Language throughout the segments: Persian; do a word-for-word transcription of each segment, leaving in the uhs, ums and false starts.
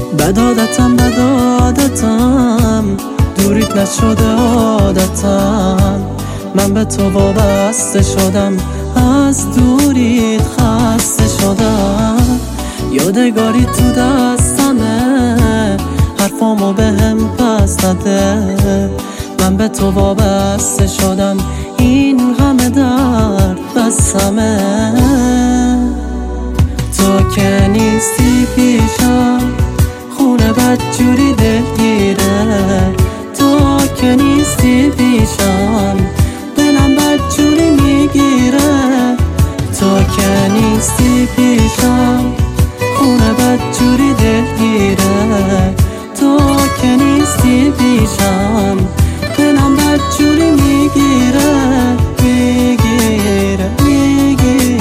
بد عادتم بد عادتم دوریت نشده عادتم، من به تو وابسته شدم، از دوریت خسته شدم. یادگاری تو دستمه، حرفامو به هم پس نده، من به تو وابسته شدم، این همه درد بسمه. تو که نیستی پیشم خونه بدجوری دلگیره، تو که نیستی پیشم دلم بدجوری میگیره. تو که نیستی پیشم خونه بدجوری دلگیره، تو که نیستی پیشم دلم بدجوری میگیره میگیره میگیره.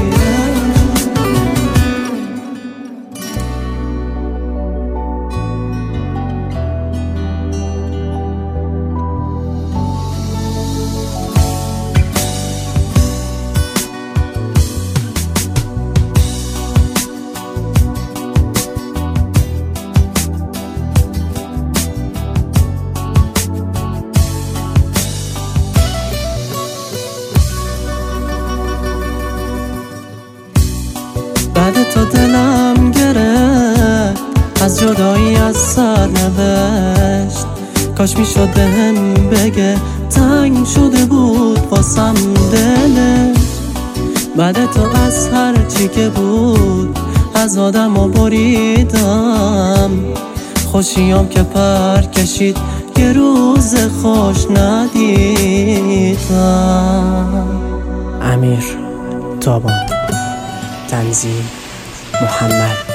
بعد تو دلم گرفت، از جدایی از سر نوشت، کاش میشد بهم بگه تنگ شده بود واسم دلش. بعد تو از هر چی که بود از آدمو بریدم، خوشیام که پر کشید یه روز خوش ندیدم. امیر تابان، تنظیم محمد.